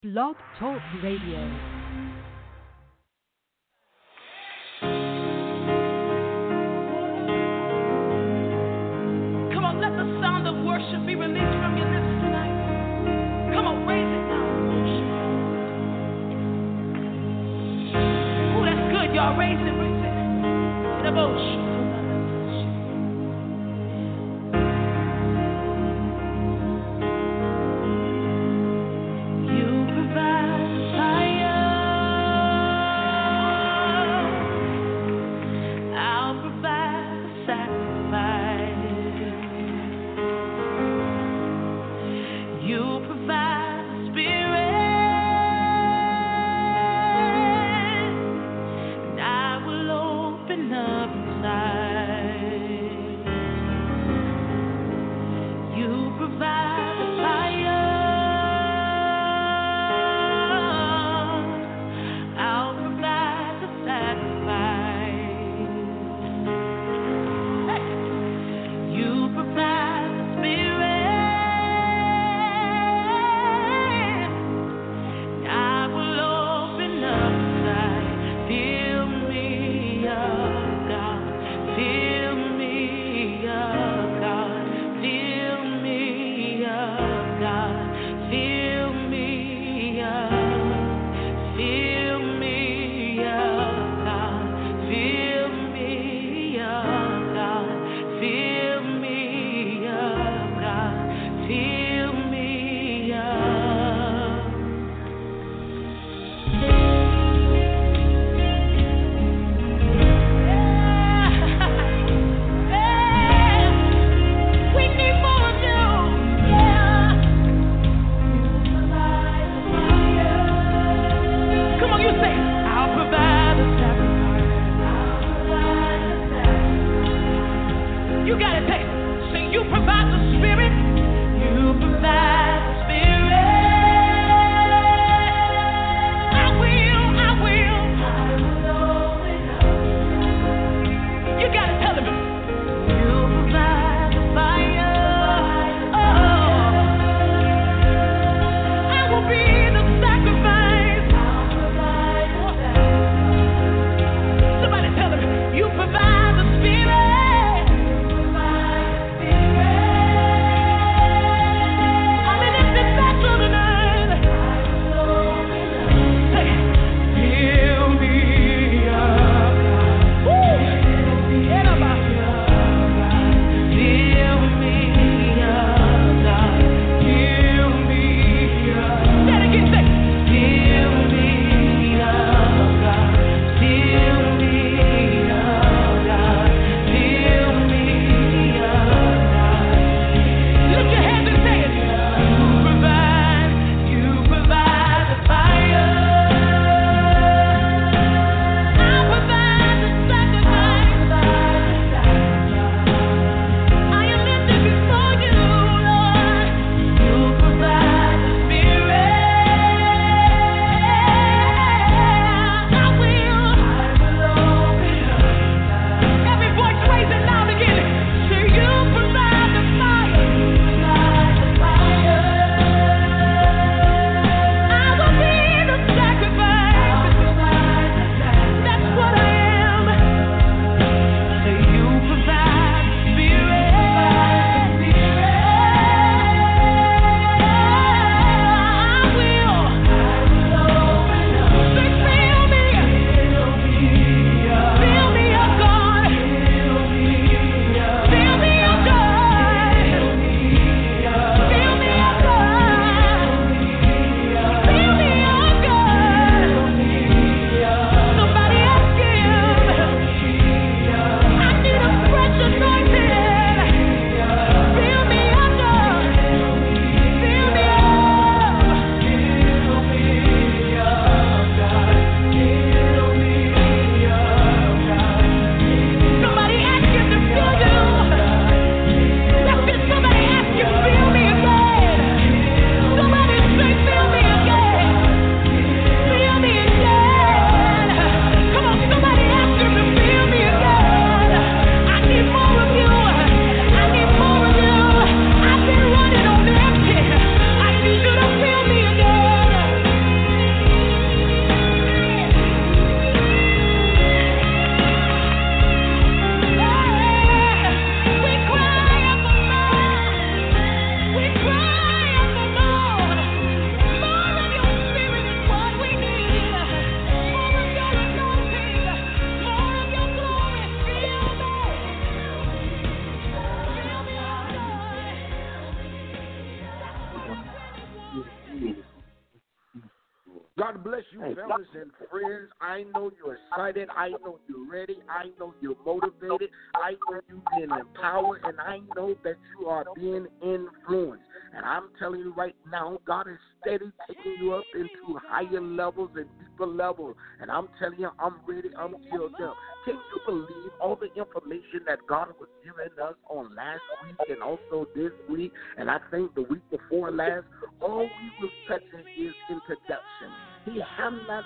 Blog Talk Radio. Come on, let the sound of worship be released from your lips tonight. Come on, raise it now. Oh, that's good, y'all. Raise it, raise it. The motion. Inside. God bless you, fellas and friends. I know you're excited. I know you're ready. I know you're motivated. I know you're being empowered, and I know that you are being influenced. And I'm telling you right now, God is steady taking you up into higher levels and deeper levels. And I'm telling you, I'm ready. I'm filled up. Can you believe all the information that God was giving us on last week and also this week, and I think the week before last? All we were touching is introduction. We have not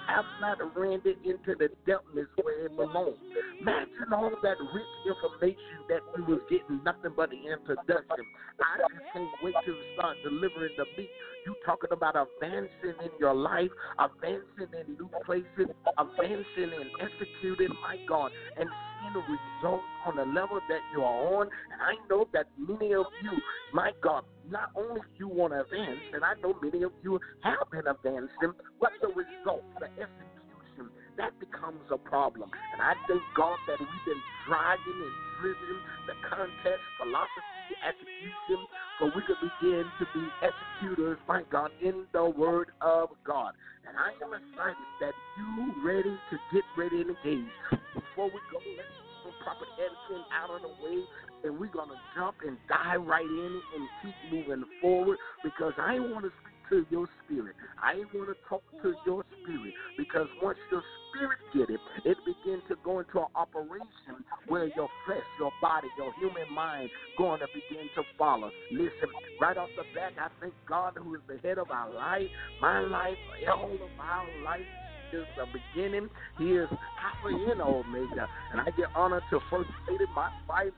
rendered into the depthness where it belongs. Imagine all that rich information that we was getting, nothing but the introduction. I just can't wait to start delivering the meat. You talking about advancing in your life, advancing in new places, advancing and executing, my God, and seeing the results on the level that you are on. And I know that many of you, my God, not only you want to advance, and I know many of you have been advancing, but the results, the execution, that becomes a problem. And I thank God that we've been driving and driven the context, philosophy, execution, so we could begin to be executors, my God, in the Word of God. And I am excited that you ready to get ready and engage. Before we go, let's get some proper editing out of the way, and we're going to jump and dive right in and keep moving forward, because I want to speak to your spirit. I want to talk to your spirit, because once your spirit get it, it begins to go into an operation where your flesh, your body, your human mind going to begin to follow. Listen, right off the bat, I thank God, who is the head of our life, my life, all of our life. Is the beginning. He is Alpha and Omega, and I give honor to First Lady, my wife,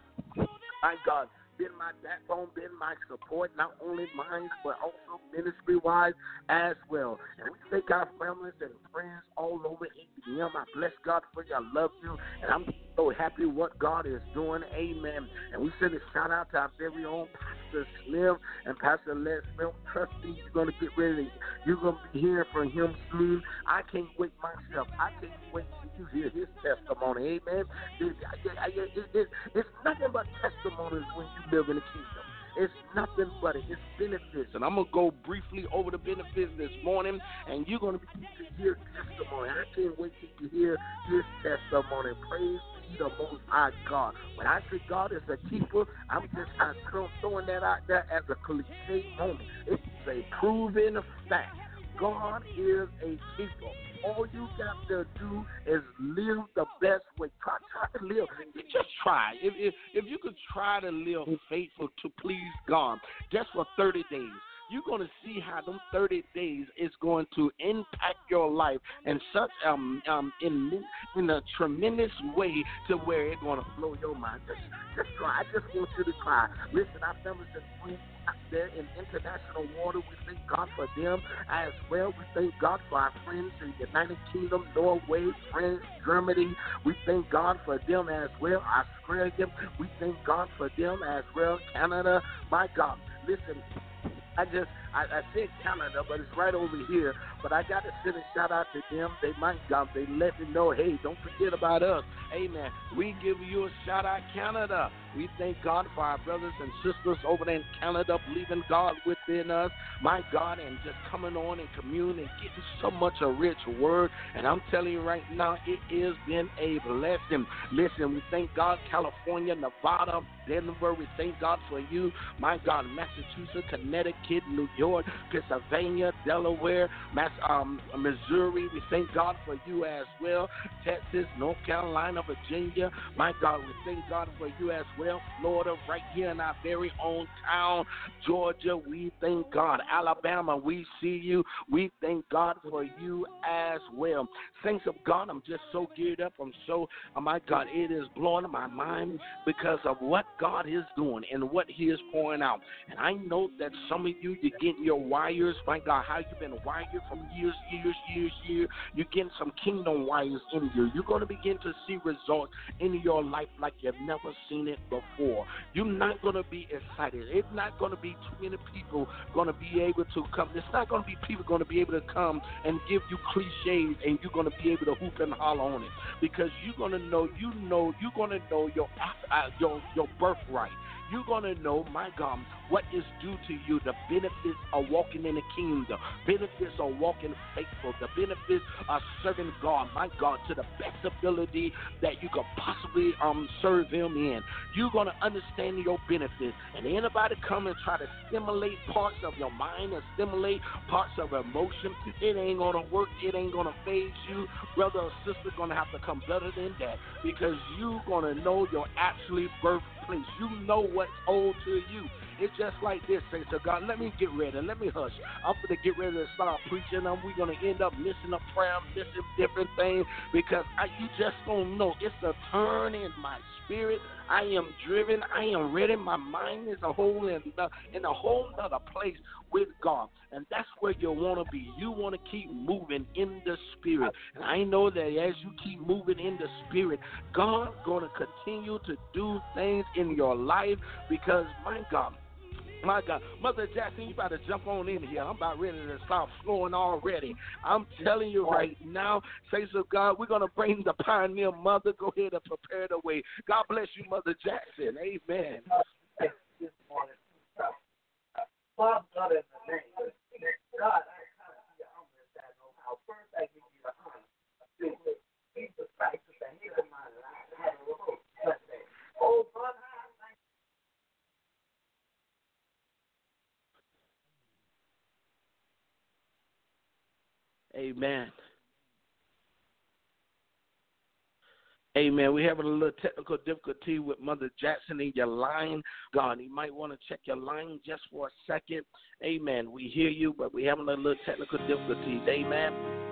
my God, been my backbone, been my support, not only mine, but also ministry-wise as well. And we thank our families and friends all over ATM. I bless God for you. I love you, and I'm so happy what God is doing. Amen. And we send a shout-out to our very own Pastor Slim and Pastor Les Smith. Trust me, you're going to get ready. You're going to be hearing from him soon. I can't wait myself. I can't wait till you hear his testimony. Amen. It's nothing but testimonies when you live in the kingdom. It's nothing but it. It's benefits. And I'm going to go briefly over the benefits this morning, and you're going to be able to hear testimony. I can't wait till you hear his testimony. Praise be the Most High God. When I say God is a keeper, I'm throwing that out there as a cliche moment. It's a proven fact. God is a keeper. All you got to do is live the best way. Try to live. You just try. If you could try to live faithful to please God just for 30 days, you're going to see how them 30 days is going to impact your life in such in a tremendous way to where it's going to blow your mind. Just try. I just want you to try. Listen, our families and friends out there in international water, we thank God for them as well. We thank God for our friends in the United Kingdom, Norway, France, Germany. We thank God for them as well. Australia, we thank God for them as well. Canada, my God. Listen, I said Canada, but it's right over here. But I got to send a shout out to them. They let me know, hey, don't forget about us. Amen. We give you a shout out, Canada. We thank God for our brothers and sisters over there in Canada, believing God within us, my God, and just coming on and communing and getting so much a rich word. And I'm telling you right now, it has been a blessing. Listen, we thank God, California, Nevada, Denver. We thank God for you, my God, Massachusetts, Connecticut, New York, Pennsylvania, Delaware, Missouri. We thank God for you as well. Texas, North Carolina, Virginia. My God, we thank God for you as well. Florida, right here in our very own town. Georgia, we thank God. Alabama, we see you. We thank God for you as well. Saints of God, I'm just so geared up. I'm so, my God, it is blowing my mind because of what God is doing and what he is pouring out. And I know that some of you, you're getting your wires, my God, how you've been wired from years. You're getting some kingdom wires in you. You're going to begin to see results in your life like you've never seen it before. You're not going to be excited. It's not going to be too many people going to be able to come. It's not going to be people going to be able to come and give you cliches and you're going to be able to hoop and holler on it, because you're going to know, you're going to know your birthright. You're going to know, my God, what is due to you. The benefits of walking in the kingdom. Benefits of walking faithful. The benefits of serving God, my God, to the best ability that you could possibly serve Him in. You're going to understand your benefits. And anybody come and try to stimulate parts of your mind or stimulate parts of emotion, it ain't going to work. It ain't going to phase you. Brother or sister going to have to come better than that, because you're going to know your actually birthplace. You know what's owed to you. It's just like this, saints of God. Let me get ready. Let me hush. I'm going to get ready to start preaching, and we're going to end up missing a prayer, missing different things, because you just don't know. It's a turn in my spirit. I am driven. I am ready. My mind is in a whole other place with God. And that's where you want to be. You want to keep moving in the spirit. And I know that as you keep moving in the spirit, God's going to continue to do things in your life, because, my God, Mother Jackson, you about to jump on in here. I'm about ready to start flowing already. I'm telling you right now, saints of God, we're going to bring the pioneer mother. Go ahead and prepare the way. God bless you, Mother Jackson. Amen. This morning, Father God, in the name of God, I come to your humble that know how. First, I give you the honor. Jesus Christ is the head of my life. Oh, God, Amen. Amen. We're having a little technical difficulty with Mother Jackson in your line. God, you might want to check your line just for a second. Amen. We hear you, but we're having a little technical difficulties. Amen.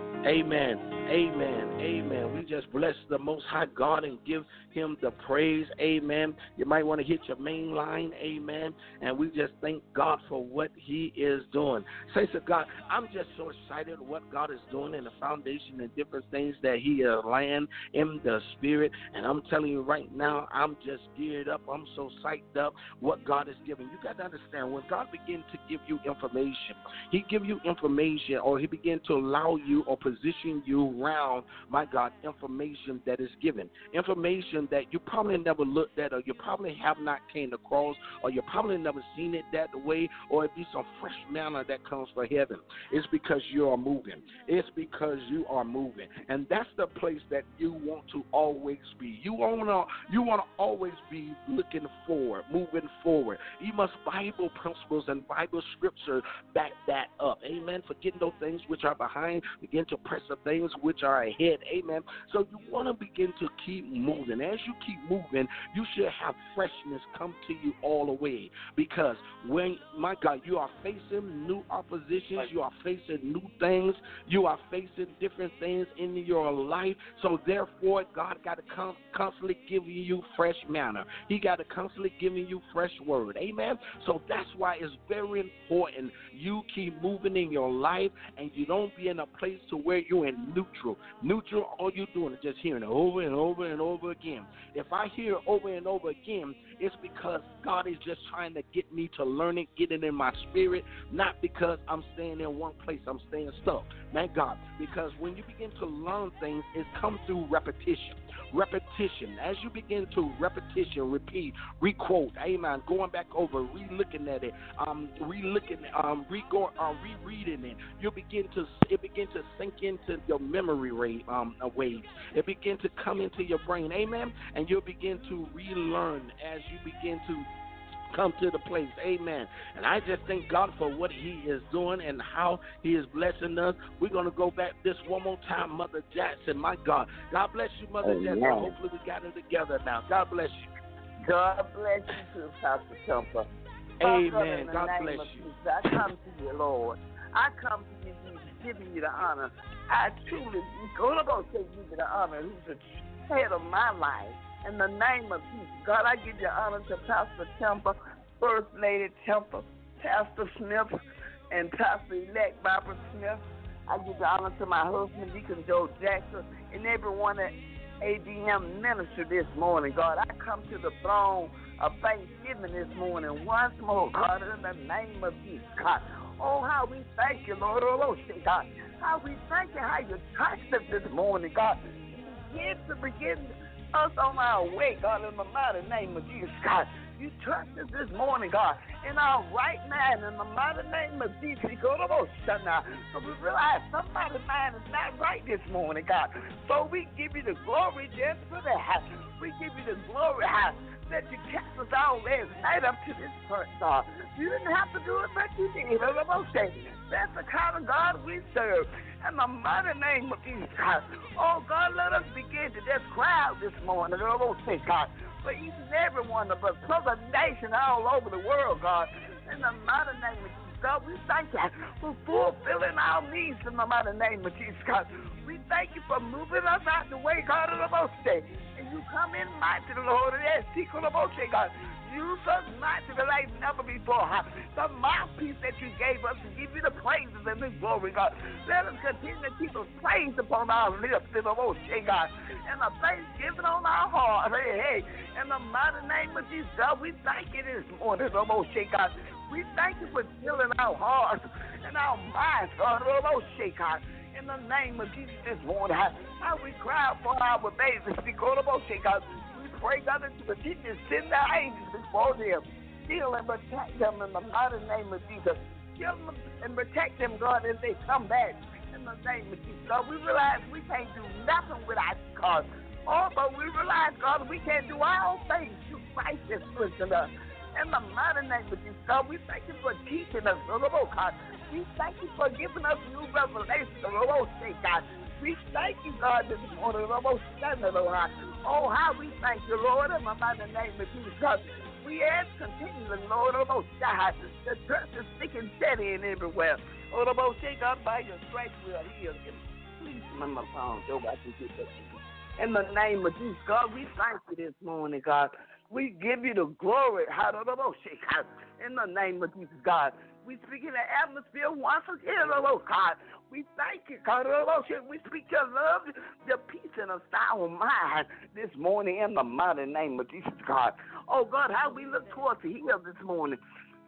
Amen. Amen. Amen. We just bless the Most High God and give Him the praise. Amen. You might want to hit your main line. Amen. And we just thank God for what He is doing. Saints of God, I'm just so excited what God is doing in the foundation and different things that He is laying in the spirit. And I'm telling you right now, I'm just geared up. I'm so psyched up what God is giving. You got to understand, when God begins to give you information, He give you information, or He begin to allow you or position you around, my God, information that is given. Information that you probably never looked at, or you probably have not came across, or you probably never seen it that way, or it be some fresh manna that comes from heaven. It's because you are moving. It's because you are moving. And that's the place that you want to always be. You want to always be looking forward, moving forward. You must Bible principles and Bible scripture back that up. Amen. Forgetting those things which are behind, begin to press the things which are ahead. Amen. So you want to begin to keep moving. As you keep moving, you should have freshness come to you all the way. Because when, my God, you are facing new oppositions, you are facing new things, you are facing different things in your life. So therefore, God got to constantly give you fresh manna. He got to constantly give you fresh word. Amen. So that's why it's very important you keep moving in your life, and you don't be in a place to where you're in neutral. Neutral, all you're doing is just hearing it over and over and over again. If I hear it over and over again, it's because God is just trying to get me to learn it, get it in my spirit, not because I'm staying in one place, I'm staying stuck. Thank God. Because when you begin to learn things, it comes through repetition. Repetition. As you begin to repetition, repeat, requote, amen, going back over, re-looking at it, rereading it, it begin to sink into your memory waves. It begin to come into your brain, amen, and you'll begin to relearn as you begin to come to the place. Amen. And I just thank God for what He is doing and how He is blessing us. We're going to go back this one more time, Mother Jackson. My God. God bless you, Mother Jackson. Hopefully we got it together now. God bless you. God bless you too, Pastor Temple. Amen. God bless you. Jesus, I come to you, Lord. I come to you, Jesus, giving you the honor. I truly, I'm going to give you the honor, who's the head of my life. In the name of Jesus, God, I give you honor to Pastor Temple, First Lady Temple, Pastor Smith, and Pastor-elect Barbara Smith. I give you honor to my husband, Deacon Joe Jackson, and everyone at ABM Ministry this morning, God. I come to the throne of thanksgiving this morning once more, God, in the name of Jesus, God. Oh, how we thank you, Lord. Oh, God. How we thank you, how you touched us this morning, God. Begin us on our way, God, in the mighty name of Jesus, God. You touched us this morning, God, in our right mind, in the mighty name of Jesus. So we realize somebody's mind is not right this morning, God. So we give you the glory just for that. We give you the glory that you kept us all last night up to this point, God. You didn't have to do it, but you did. That's the kind of God we serve. In the mighty name of Jesus, God. Oh, God, let us begin to just cry out this morning, God, for each and every one of us, for the nation all over the world, God. In the mighty name of Jesus, God, we thank you for fulfilling our needs in the mighty name of Jesus, God. We thank you for moving us out the way, God, of the most day. And you come in mighty, Lord, and that's secret of most day, God. Use us mighty like never before. The mouthpiece that you gave us to give you the praises and the glory, God. Let us continue to keep a praise upon our lips in the most day, God. And a thanksgiving on our heart. Hey, in the mighty name of Jesus, God, we thank you this morning, the most day, God. We thank you for filling our hearts and our minds, God, the most day, God. In the name of Jesus this morning, how we cry for our babies, because the most day, God. Pray, God, that you continue to send the angels before them. Heal and protect them in the mighty name of Jesus. Heal them and protect them, God, as they come back in the name of Jesus. God, we realize we can't do nothing without you, God. Oh, but we realize, God, we can't do all things through Christ that strengthens us. In the mighty name of Jesus, God, we thank you for teaching us, God. We thank you for giving us new revelation, God. We thank you, God, this morning. Oh, how we thank you, Lord, in the mighty name of Jesus, God. We ask continually, Lord, the church is sticking steady in everywhere. Oh, God, by your strength we are healed. Please, my phone, so I can get that. In the name of Jesus, God, we thank you this morning, God. We give you the glory. In the name of Jesus, God. We speak in the atmosphere once again, God. We thank you, God. We speak your love, your peace, and a sound mind this morning in the mighty name of Jesus, God. Oh, God, how we look towards the hill this morning.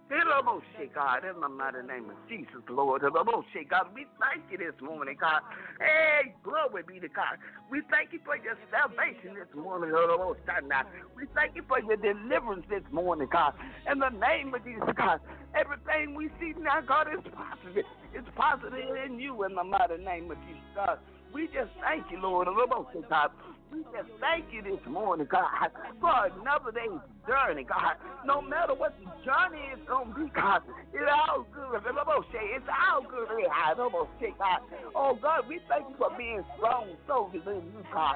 God, in the mighty name of Jesus, Lord. God, we thank you this morning, God. Hey, glory be to God. We thank you for your salvation this morning. We thank you for your deliverance this morning, God. In the name of Jesus, God. Everything we see now, God, is positive. It's positive in you in the mighty name of Jesus, God. We just thank you, Lord. God. We just thank you this morning, God, for another day's journey, God. No matter what the journey is going to be, God, it's all good. It's all good. God. Oh, God, we thank you for being strong soldiers in you, God.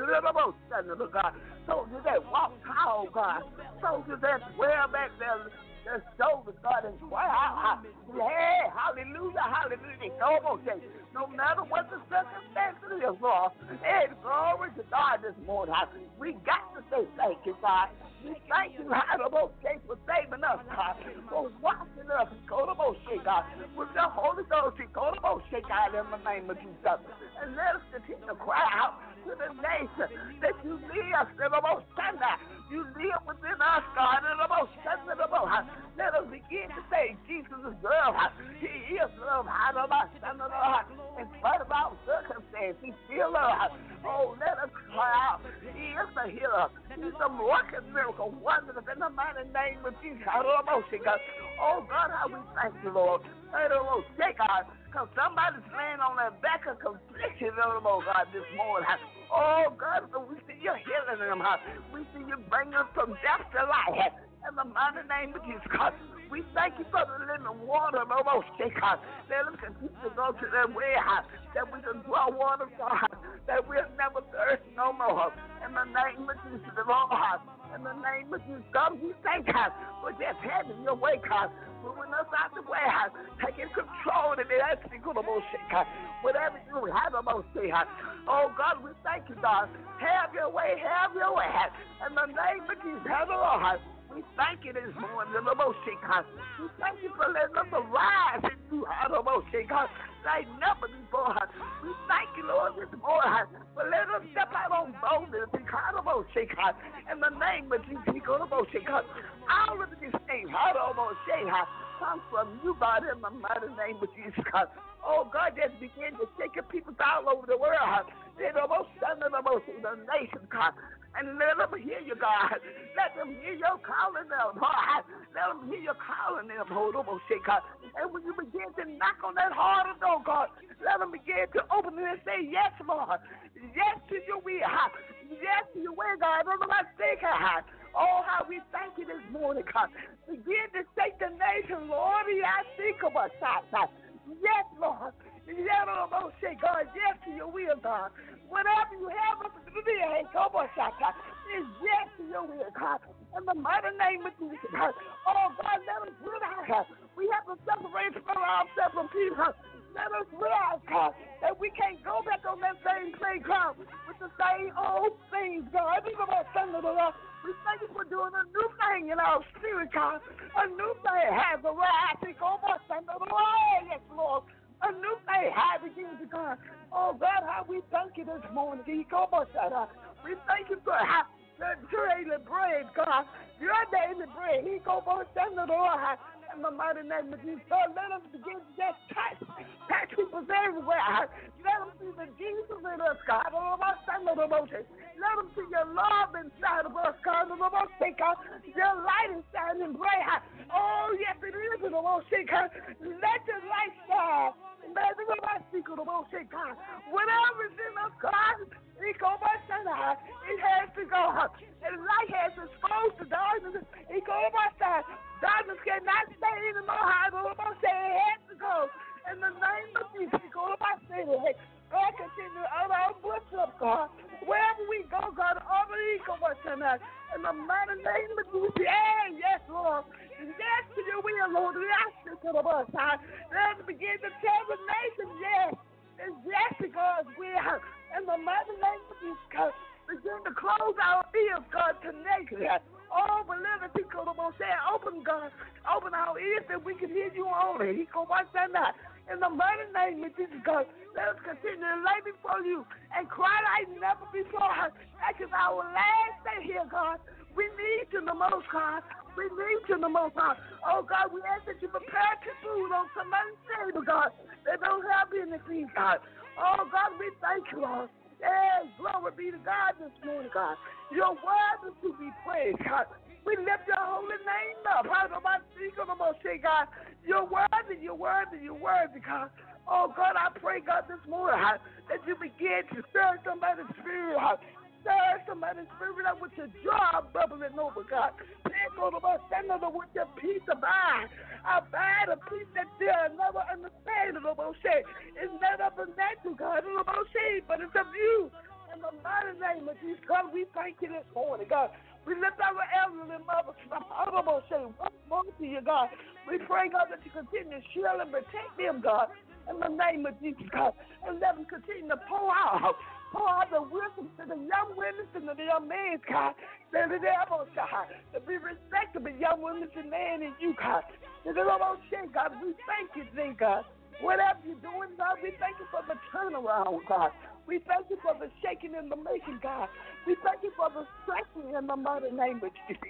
God. Soldiers that walk tall, God. Soldiers that wear back their shoulders, God, and cry out. Yeah, hallelujah, hallelujah. No matter what the circumstances is, Lord, hey, glory to God this morning. We got to say thank you, God. We thank you, for saving us, God, for washing us, God, with the Holy Ghost, God, in the name of Jesus. And let us continue to cry out to the nation that you live, you live within us, God, let us begin to say Jesus is love. He is love. In spite of our circumstances, He's still love. Oh, let us cry out. He is the healer. He's the working miracle, wonders in the mighty name of Jesus. Oh, God, how we thank you, Lord. God, because somebody's laying on their back of confliction, God, this morning. Oh, God, so we see you healing them. We see you bringing us from death to life. In the mighty name of Jesus, God, we thank you for the living water, God. Let us continue to go to that warehouse, that we can draw water, God, that we'll never thirst no more. In the name of Jesus, Lord, in the name of Jesus, God, we thank God for just having your way, God. Moving us out the warehouse, taking control of it. Whatever you have about say, oh God, we thank you, God. Have your way, have your way. In the name of Jesus, have the Lord. We thank you this morning, the most God. We thank you for letting us arise in you, God, like never before. We thank you, Lord, this morning for letting us step out on boldness, God. In the name of Jesus, God. All of these things, comes from you, God, in the mighty name of Jesus, God. Oh, God, just begin to shake your people all over the world. In the nation, God. And let them hear you, God. Let them hear your calling them, God. Let them hear your calling them, God. And when you begin to knock on that harder door, God, let them begin to open it and say, yes, Lord. Yes to your will. Yes to your way, God. Oh, how we thank you this morning, God. Begin to shake the nation, Lord. I think about that. Yes, Lord. God, yes to your will, God. Whatever you have us to do, is yes to your will, God. In the mighty name of Jesus, God. Oh, God, let us realize we have to separate from ourselves from people. Let us realize, God, that we can't go back on that same playground with the same old things, God. We thank you for doing a new thing in our spirit, God. A new thing has arrived. Yes, Lord. A new thing has begun to God. Oh, God, how we thank you this morning. We thank you for the daily bread, God. Your daily bread. In the mighty name of Jesus, God, let us begin to just touch people everywhere. Let them see the Jesus in us, God. Let them see your love inside of us, God. Your light is shining bright. Oh, yes, it is. Let your light shine. Whatever is in us, God, it has to go. And light has exposed the darkness. Darkness cannot stay anymore. It has to go. In the name of Jesus, God, continue to honor our footsteps, God. Wherever we go, God, in the mighty name of Jesus. Yes, Lord. Yes to your will, Lord. Yes to the bus. Let us begin to tell the nation, yes. And yes to God's will. In the mighty name of Jesus, God, begin to close our ears, God, to nature. Oh, but let us open, God. Open our ears that we can hear you only. In the mighty name of Jesus, God, let us continue to lay before you and cry like never before. That is our last day here, God. We need you the most, God. We need you the most, God. Oh, God, we ask that you prepare the food on somebody's table, God. They don't have anything, God. Oh, God, we thank you, Lord. Yes, glory be to God this morning, God. Your word is to be praised, God. We lift your holy name up. God, you're worthy, you're worthy, you're worthy, God. Oh, God, I pray, God, this morning, that you begin to stir somebody's spirit, stir somebody's spirit up with your joy bubbling over, God. With your peace abide. Abide a peace that they'll never understand. It's not of the natural, God, but it's of you. In the mighty name of Jesus, God, we thank you this morning, God. We lift our elderly mothers from once more to you, God. We pray, God, that you continue to shield and protect them, God, in the name of Jesus, God. And let them continue to pour out the wisdom to the young women and the young men, God. That they to be respectable young women and men in you, God. God, we thank you today, God. Whatever you're doing, God, we thank you for the turnaround, God. We thank you for the shaking and the making, God. We thank you for the stretching in the mighty name of Jesus.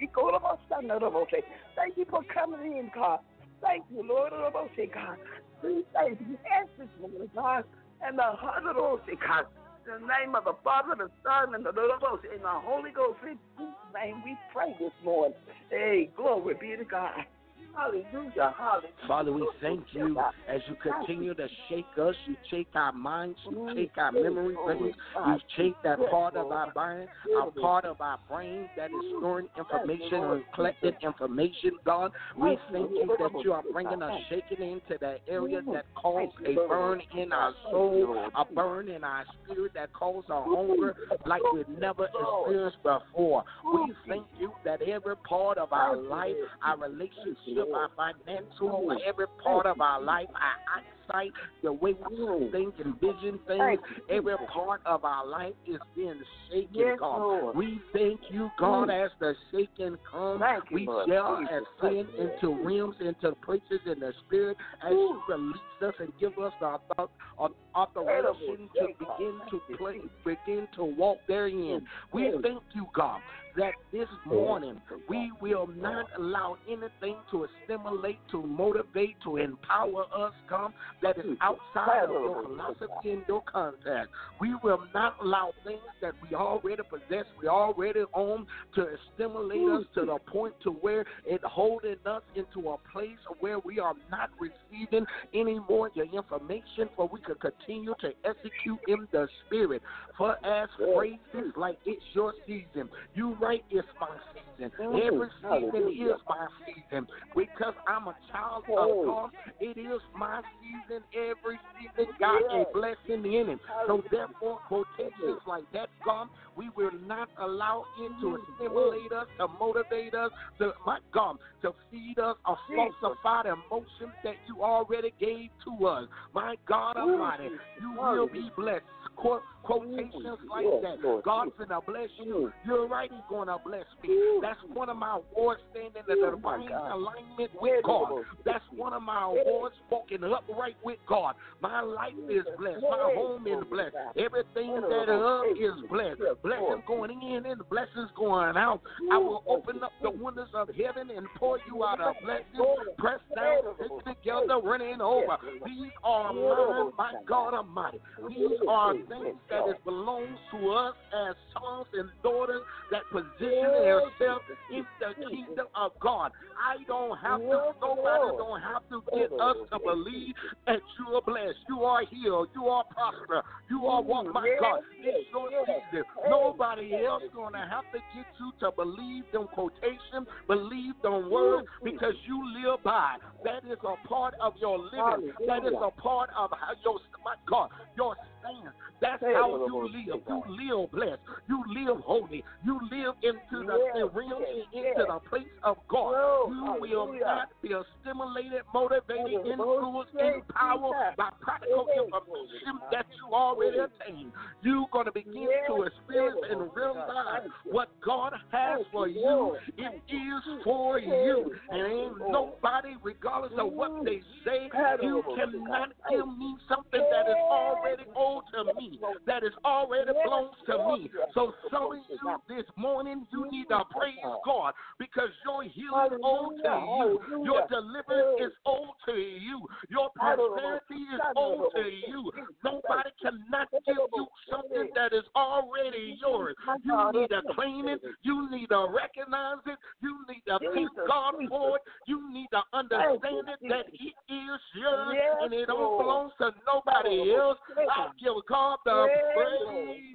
Thank you for coming in, God. Thank you, Lord. God. We thank you. Yes, this morning, God. And the heart of God. In the name of the Father, the Son, and the Ghost, in the Holy Ghost, in Jesus' name, we pray this morning. Hey, glory be to God. Hallelujah, hallelujah. Father, we thank you as you continue to shake us. You shake our minds. You shake our memory brains. You shake that part of our brain, our part of our brain that is storing information and collecting information, God. We thank you that you are bringing us shaking into that area that causes a burn in our soul, a burn in our spirit that causes a hunger like we've never experienced before. We thank you that every part of our life, our relationship, our financial, every part of our life, our eyesight, the way we think and vision things. Every part of our life is being shaken, God. Lord. We thank you, God, as the shaking comes. We shall ascend into realms, into places in the spirit as you release us and give us the authorization to begin to play, begin to walk therein. We thank you, God, that this morning we will not allow anything to stimulate, to motivate, to empower us, God, that is outside of your philosophy and your contact. We will not allow things that we already possess, we already own, to stimulate us to the point to where it holding us into a place where we are not receiving any more your information, for we can continue to execute in the spirit. For as phrases like it's your season, you right, it's my season. Every season is my season. Because I'm a child of God, it is my season. Every season got a blessing in it. So therefore, quotations like that, God, we will not allow it to stimulate us, to motivate us, to, my God, to feed us a falsified emotion that you already gave to us. My God Almighty, you will be blessed. Quotations like that. God's gonna bless you. You're right, He's gonna bless me. That's one of my awards, standing in the divine alignment with God. That's one of my awards, walking upright with God. My life is blessed. My home is blessed. Everything that is blessed. Blessings going in and blessings going out. I will open up the windows of heaven and pour you out a blessing. Press down, stick together, running over. These are mine, my God Almighty. These are things that belongs to us as sons and daughters that position ourselves in the kingdom of God. I don't have to, nobody don't have to get us to believe that you are blessed, you are healed, you are prosperous, you are what, my God, it's your season. Nobody else going to have to get you to believe them quotations, believe them words, because you live by. That is a part of your living. That is a part of how your, my God, your stand. That's how you live. You live blessed. You live holy. You live into the realm and into the place of God. You will not be stimulated, motivated, influenced, empowered by practical information that you already attained. You're going to begin to experience and realize what God has for you. It is for you. And ain't nobody, regardless of what they say, you cannot give me something that is already owed to me, that is already belongs to me. So some of you this morning, you need to praise God, because your healing is owed to you. Your deliverance is owed to you. Your prosperity is owed to you. Nobody cannot give you something that is already yours. You need to claim it. You need to recognize it. You need to thank God for it. You need to understand it, that it is yours and it don't belong to nobody else. I give God the praise.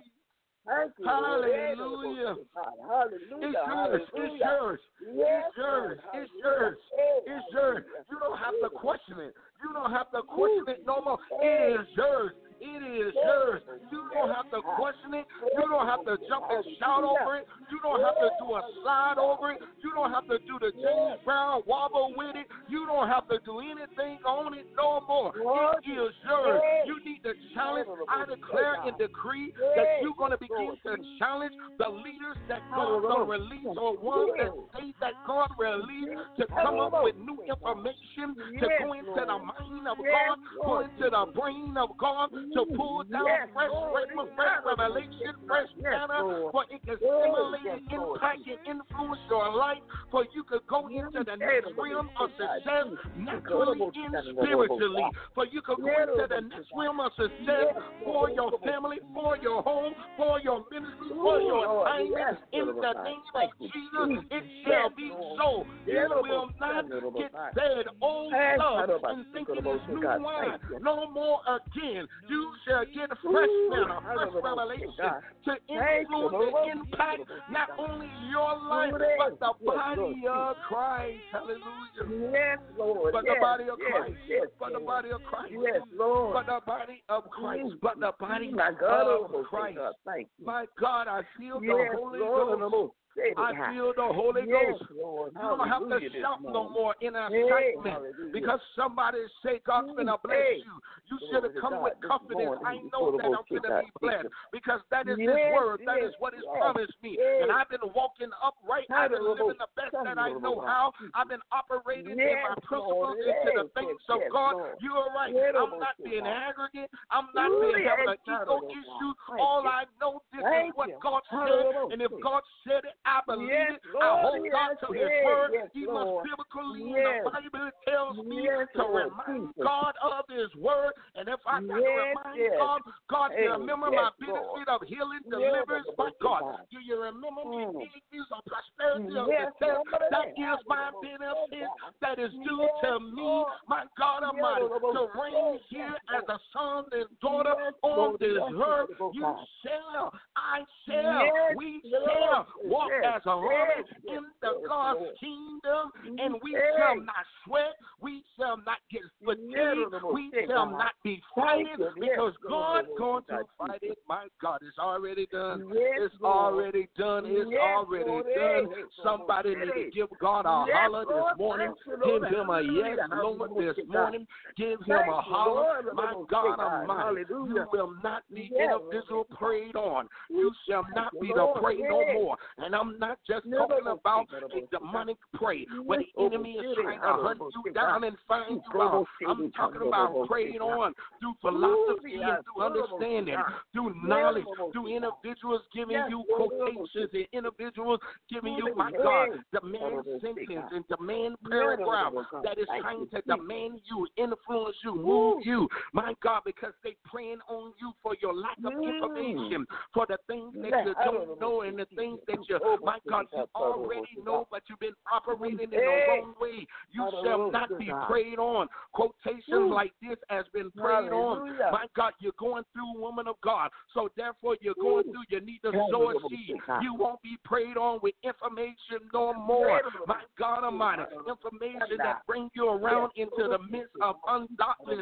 Hallelujah. It's yours. It's yours. It's yours. It's yours. It's yours. You don't have to question it. You don't have to question it no more. It is yours. It is yours. You don't have to question it. You don't have to jump and shout over it. You don't have to do a slide over it. You don't have to do the James Brown wobble with it. You don't have to do anything on it no more. It is yours. You need to challenge. I declare and decree that you're going to begin to challenge the leaders that God's going to release, or one that say that God released, to come up with new information, to go into the mind of God, go into the brain of God, to pull down fresh revelation, fresh manna, for it can stimulate and impact and influence your life, for you could go into the next realm of success, naturally and spiritually, for you could go into the next realm of success for your family, for your home, for your ministry, for your assignment. In the name of Jesus, it shall be so. You will not get fed old stuff and thinking it's new wine no more again. You shall get fresh manna, fresh revelation to influence and impact not only your life, but the body of Christ. Hallelujah. Yes, Lord. But the body of Christ. But the body of Christ. Yes, Lord. But the body of Christ. But the body My God, of Christ. My God, I feel the Holy Lord. Ghost. I feel the Holy Ghost. You don't have to shout no more in excitement because somebody say God's going to bless you. You should have come with confidence. I know that I'm going to be blessed because that is His word. That is what He's promised me. And I've been walking upright. I've been living the best that I know how. I've been operating in my principles into the things of God. You are right. I'm not being arrogant. I'm not being having an ego issue. All I know, this is what God said. And if God said it, I believe it. I hold God to His word. He must biblically, the Bible tells me to remind God of His word. And if I got to remind God to remember my benefit of healing, deliverance by God. Do you remember me? Benefits of prosperity of success? That is my benefit that is due to me, my God Almighty, to reign here as a son and daughter on this earth. You shall, I shall, we shall walk as a woman in the God's kingdom, and we shall not sweat, we shall not get fatigued, we shall not be fighting, because God's going to fight it. My God, it's already done. It's already done. It's already done. Somebody need to give God a holler this morning. Give Him a yes, Lord, this morning. Give Him a holler. My God Almighty, you will not be individual preyed on. You shall not be the prey no more. And I'm not just talking about a demonic prey where the enemy is trying to hunt you down and find you out. I'm talking about preying on through philosophy and through understanding, through knowledge, through individuals giving you quotations and individuals giving you, my God, demand sentence and demand paragraph that is trying to demand you, influence you, move you, my God, because they preying on you for your lack of information, for the things that you don't know and the things that you, my God, you already know, but you've been operating in the wrong way. You shall not be preyed on. Quotations like this has been preyed on. My God, you're going through, woman of God. So therefore, you're going through, you need to sow a seed. You won't be preyed on with information no more. My God Almighty, information that brings you around into the midst of ungodly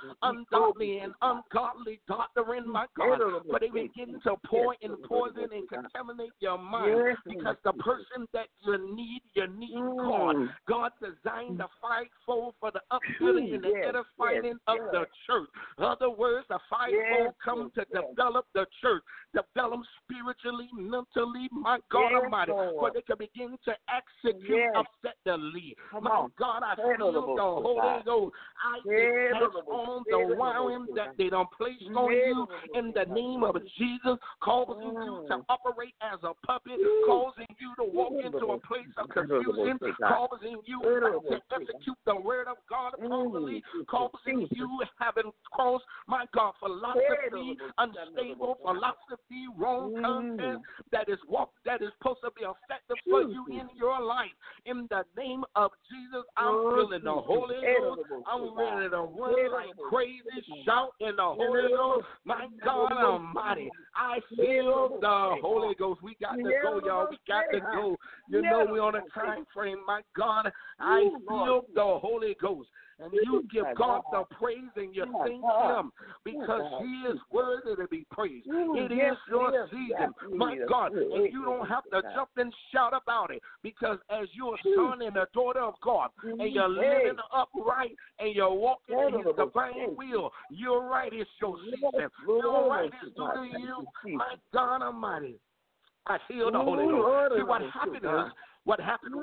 and ungodly doctrine, my God. But they begin to pour in poison and contaminate your mind because the person that you need God. God designed the fivefold for the upbuilding and the edifying of the church. In other words, the fivefold come to develop the church, develop spiritually, mentally, my God Almighty, for they can begin to execute effectively. My God, I feel the Holy Ghost. I touch on the wiring that they don't place on you in the name of Jesus, causing you to operate as a puppet, causing you to walk into a place of confusion, causing you to execute the word of God properly, causing you having crossed, my God, philosophy, unstable philosophy, wrong content that is supposed to be effective for you in your life. In the name of Jesus, I'm feeling the Holy Ghost. I'm ready to run like crazy, shout in the Holy Ghost. My God Almighty, I feel the Holy Ghost. We got to go, y'all. We got to go. You know we're on a time frame. My God, I feel the Holy Ghost. And you give God the praise and you thank Him because He is worthy to be praised. It is your season, my God, and you don't have to jump and shout about it because as you're a son and a daughter of God and you're living upright and you're walking in His divine will, you're right, it's your season. You're right, it's due to you, my God Almighty. I feel the Holy Ghost. See, what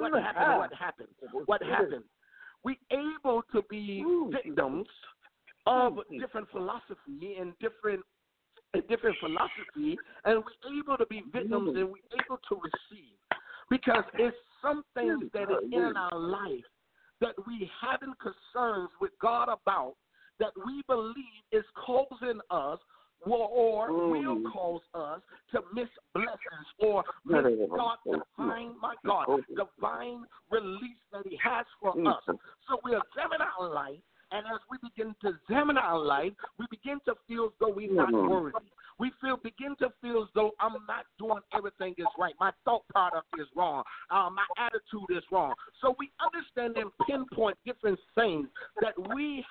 happened? We able to be victims of different philosophy and different philosophy, and we're able to be victims and we're able to receive because it's some things that is in our life that we having concerns with God about that we believe is causing us or will cause us to miss blessings or miss God's divine release that He has for us. So we examine our life, and as we begin to examine our life, we begin to feel as though we're not worthy. We begin to feel as though I'm not doing everything is right. My thought product is wrong. My attitude is wrong. So we understand and pinpoint different things that we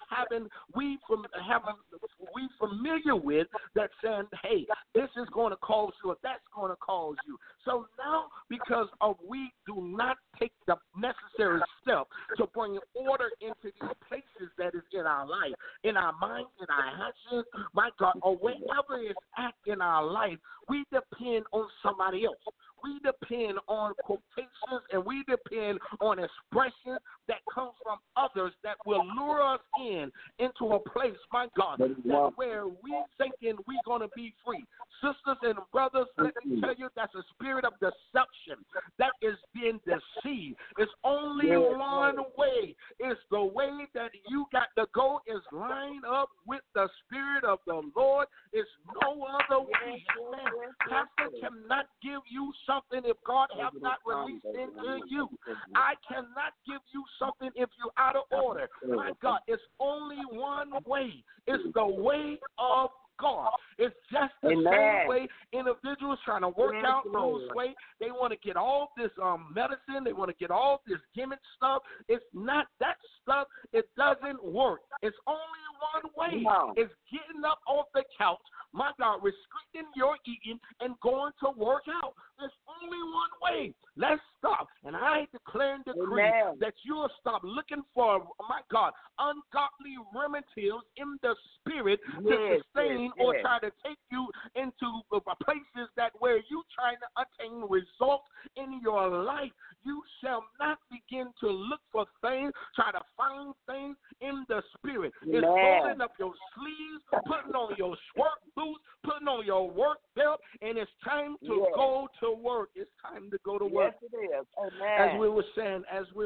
familiar with that saying, hey, this is going to cause you or that's going to cause you. So now, because we do not take the necessary step to bring order into these places that is in our life, in our mind, in our actions, my God, or wherever it's at in our life, we depend on somebody else. We depend on quotations and we depend on expressions that come from others that will lure us into a place, my God, where we thinking we're going to be free. Sisters and brothers, let me tell you, that's a spirit of deception that is being deceived. It's only one way. It's the way that you got to go is line up with the Spirit of the Lord. It's no other way. Pastor cannot give you something if God have not released into you. I cannot give you something if you're out of order. My God, it's only one way. It's the way of God. It's just the same way individuals trying to work out, lose weight. They want to get all this medicine. They want to get all this gimmick stuff. It's not that stuff. It doesn't work. It's only one way. It's getting up off the couch, my God, restricting your eating and going to work out. There's only one way. Let's stop. And I declare and decree that you'll stop looking for, my God, ungodly remedies in the spirit to sustain or try to take you into places that where you trying to attain results in your life. You shall not begin to look for things, try to find things in the spirit. It's rolling up your sleeves, putting on your work boots, putting on your work belt, and it's time to go to work. It's time to go to work. Yes, it is. As we were saying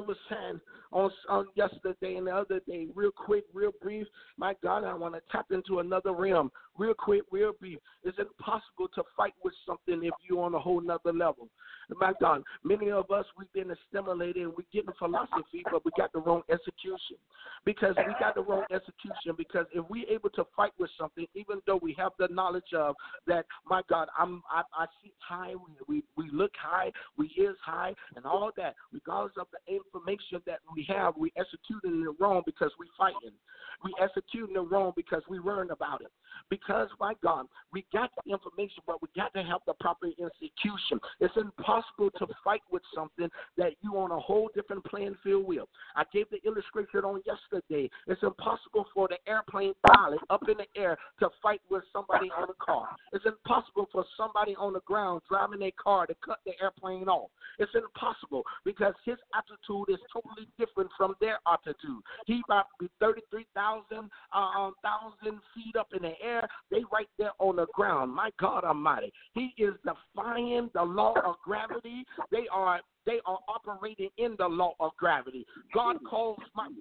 on yesterday and the other day, real quick, real brief, my God, I want to tap into another realm. Real quick, real brief. Is it possible to fight with something if you're on a whole nother level? My God, many of us, we've been stimulated and we're getting philosophy, but we got the wrong execution. Because because if we're able to fight with something, even though we have the knowledge of that, my God, I see high, we look high, we hear high, and all that, regardless of the information that we have, we executing it wrong because we fighting. We executing it wrong because we learn about it. Because, my God, we got the information, but we got to have the proper execution. It's impossible to fight with something that you on a whole different playing field with. I gave the illustration on yesterday. It's impossible for the airplane pilot up in the air to fight with somebody on a car. It's impossible for somebody on the ground driving their car to cut the airplane off. It's impossible because his altitude is totally different from their altitude. He might be 33,000 feet up in the air. They right there on the ground. My God Almighty. He is defying the law of gravity. They are operating in the law of gravity. God calls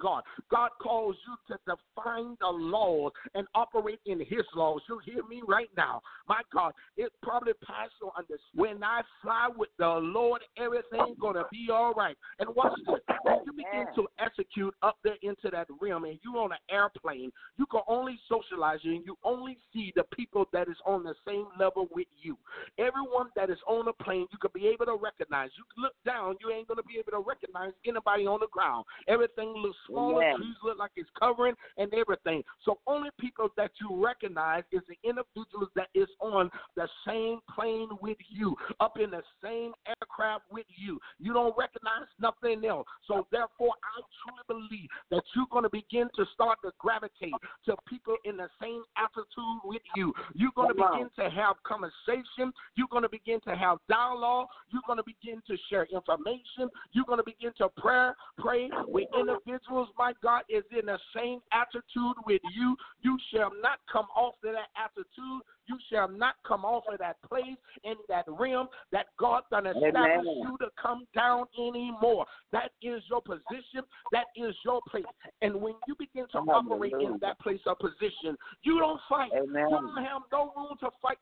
you to define the laws and operate in his laws. You hear me right now. My God, it probably passed on this. When I fly with the Lord, everything's going to be all right. And watch this. When you begin to execute up there into that realm and you're on an airplane, you can only socialize and you only see the people that is on the same level with you. Everyone that is on a plane, you could be able to recognize. You can look down, you ain't going to be able to recognize anybody on the ground. Everything looks smaller, trees look like it's covering and everything. So only people that you recognize is the individuals that is on the same plane with you, up in the same aircraft with you. You don't recognize nothing else. So therefore, I truly believe that you're going to begin to start to gravitate to people in the same altitude with you. You're going to begin to have conversation. You're going to begin to have dialogue. You're going to begin to share information. You're going to begin to pray with individuals, my God, is in the same attitude with you. You shall not come off of that attitude. You shall not come off of that place in that realm that God done established you to come down anymore. That is your position. That is your place. And when you begin to operate in that place of position, you don't fight. You don't have no room to fight with the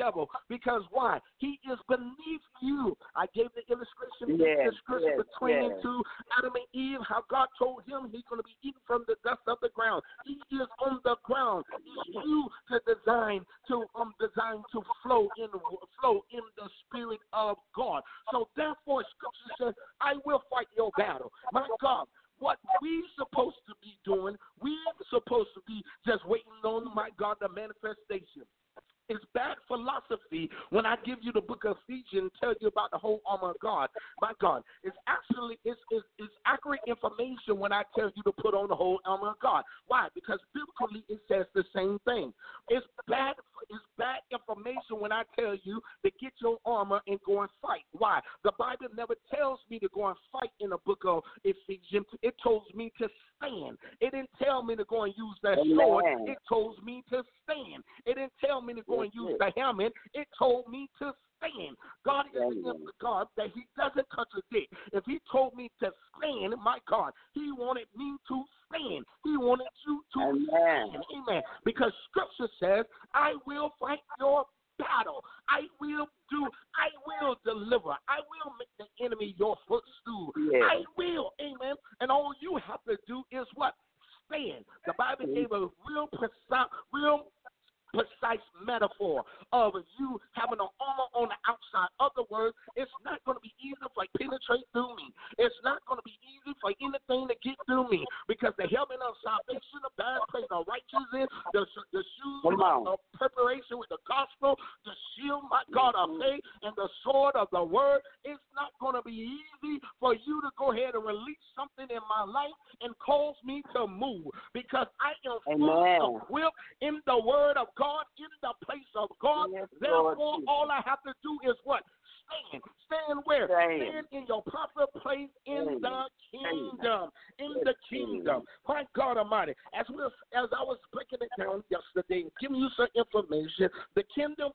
devil. Because why? He is beneath you. I gave the illustration, the scripture between the two, Adam and Eve, how God told him he's going to be eaten from the dust of the ground. He is on the ground. It's you to design to flow in the spirit of God. So therefore, scripture says, I will fight your battle. My God, what we supposed to be doing, we supposed to be just waiting on, my God, the manifestation. It's bad philosophy when I give you the book of Ephesians, tell you about the whole armor of God. My God, it's accurate information when I tell you to put on the whole armor of God. Why? Because biblically it says the same thing. It's bad information when I tell you to get your armor and go and fight. Why? The Bible never tells me to go and fight in the book of Ephesians. It told me to stand. It didn't tell me to go and use that sword. It told me to stand. It didn't tell me to go and use the helmet. It told me to stand. God is a God that he doesn't contradict. If he told me to stand, my God, he wanted me to stand. He wanted you to stand. Amen. Because scripture says, I will fight your battle. I will deliver. I will make the enemy your footstool. I will. Amen. And all you have to do is what? Stand. The Bible gave a real precise metaphor of you having an armor on the outside. Other words, it's not going to be easy for it to penetrate through me. It's not going to be easy for anything to get through me because the helmet of salvation, the breastplate of righteousness, the shoes of preparation with the gospel, the shield, my God, of faith, and the sword of the word. It's not going to be easy for you to go ahead and release something in my life and cause me to move because I am full of will in the word of God, in the place of God. Therefore, all I have to do is what? Stand. Stand where? Stand in your proper place in the kingdom. In the kingdom. My God Almighty. As I was breaking it down yesterday, giving you some information, the kingdom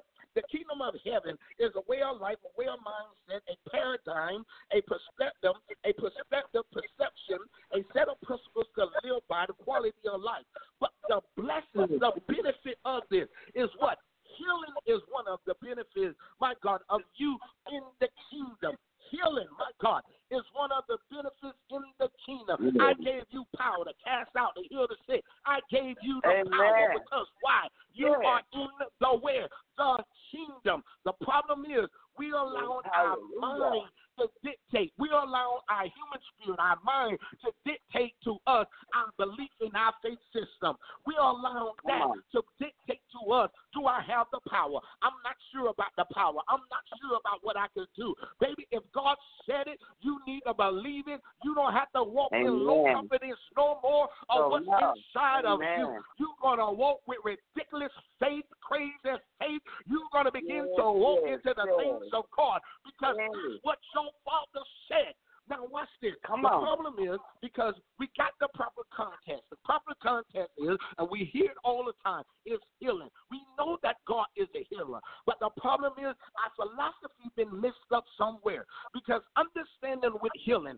of heaven is a way of life, a way of mindset, a paradigm, a perspective, perception, a set of principles to live by, the quality of life. But the blessing, the benefit of this is what? Healing is one of the benefits, my God, of you in the kingdom. Healing, my God, is one of the benefits in the kingdom. I gave you power to cast out, to heal the sick. I gave you the power because why? You are in the where? The kingdom. The problem is we allow our mind to dictate. We allow our human spirit, our mind, to dictate to us our belief in our faith system. We allow that to dictate to us, do I have the power? I'm not sure about the power. I'm not sure about what I can do. Baby, if God said it, you need to believe it. You don't have to walk in low confidence no more of what's inside of you. You're going to walk with ridiculous faith, crazy faith. You're going to begin to walk into the things of God because this is what your Father said. Now watch this. The problem is because we got the proper context. The proper context is, and we hear it all the time, is healing. We know that God is a healer. But the problem is our philosophy been mixed up somewhere because understanding with healing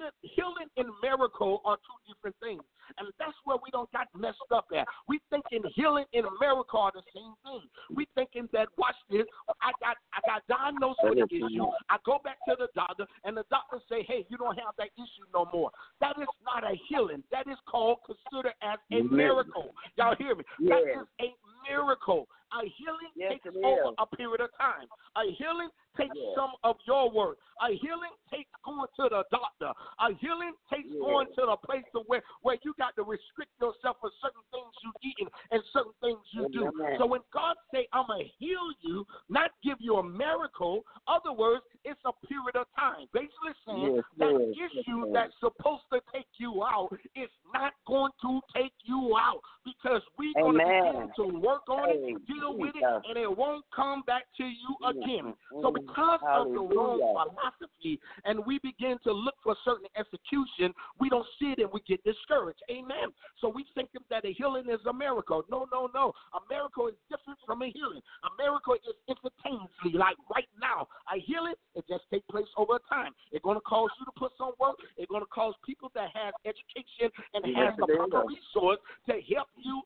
and miracle are two different things. And that's where we don't got messed up at. We thinking healing and miracle are the same thing. We thinking that, watch this, I got diagnosed with an issue. I go back to the doctor, and the doctor say, hey, you don't have that issue no more. That is not a healing. That is considered as a miracle. Y'all hear me? That is a miracle. A healing takes over a period of time. A healing takes some of your work. A healing takes going to the doctor. A healing takes going to the place to where you got to restrict yourself for certain things you eat and certain things you do. So when God say, I'm going to heal you, not give you a miracle, other words, it's a period of time. Basically saying that issue that's supposed to take you out is not going to take you out because we're going to begin to work on it, deal with it, and it won't come back to you again. So because of the wrong philosophy and we begin to look for certain execution, we don't see it and we get discouraged. Amen. So we think that a healing is a miracle. No. A miracle is different from a healing. A miracle is instantaneously, like right now. A healing, it just takes place over time. It's going to cause you to put some work. It's going to cause people that have education and has the proper resource to help you in your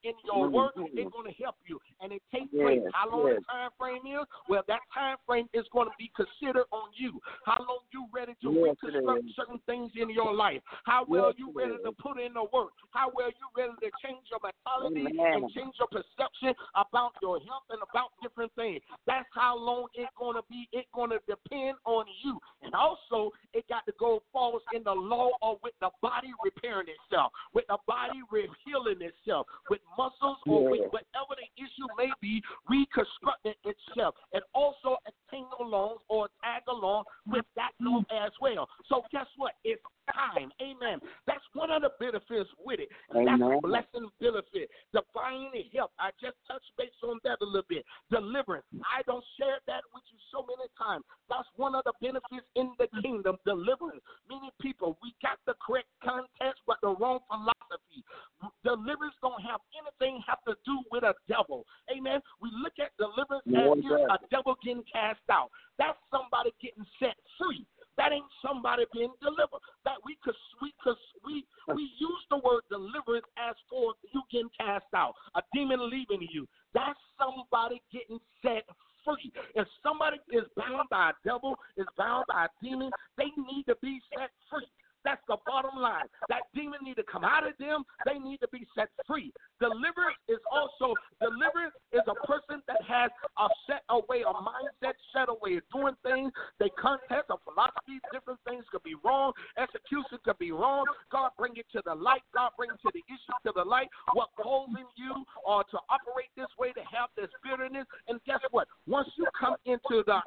work, it's going to help you. And it takes place. How long the time frame is? Well, that time frame is going to be considered on you. How long you ready to reconstruct certain things in your life? How well you ready to put in the work? How well you ready to change your mentality and change your perception about your health and about different things? That's how long it's going to be. It's going to depend on you. And also, it got to go falls in the law or with the body repairing itself, with the body healing itself, with muscles or with whatever the issue may be, reconstructing itself. And also a tingle along or tag along with that law as well. So guess what? It's time. Amen. That's one of the benefits with it. And that's a blessing benefit. Divine help. I just touched base on that a little bit. Deliverance. I don't share that with you so many times. That's one of the benefits in the kingdom. Deliverance. Many people, we got the correct context, but the wrong philosophy. Deliverance don't have anything have to do with a devil. Amen. We look at deliverance as a devil getting cast out. That's somebody getting set free. That ain't somebody being delivered. That we use the word deliverance as for you getting cast out, a demon leaving you. That's somebody getting set free. If somebody is bound by a devil, is bound by a demon, they need to be set free. That's the bottom line. That demon need to come out of them. They need to be set free. Deliverance is a person that has a set away, a mindset set away of doing things. They contest a philosophy. Different things could be wrong. Execution could be wrong. God bring it to the light. God bring to the issue to the light. What causing you or to operate this way, to have this bitterness. And guess what? Once you come into the